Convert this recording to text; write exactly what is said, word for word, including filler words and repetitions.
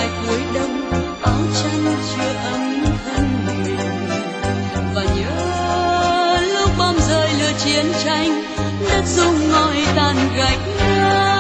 dài cuối đông, áo chăn chưa ấm thân mình. Và nhớ lúc bom rơi lửa chiến tranh, đất rung ngói tàn gạch ngã.